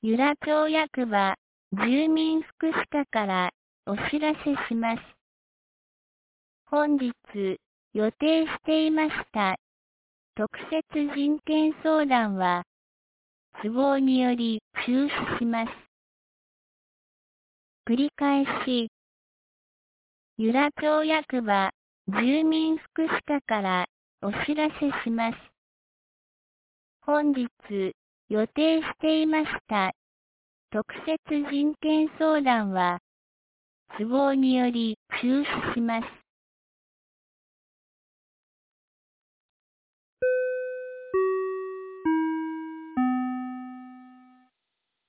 由良町役場住民福祉課からお知らせします。本日予定していました特設人権相談は都合により中止します。繰り返し、由良町役場住民福祉課からお知らせします。本日予定していました特設人権相談は都合により中止します。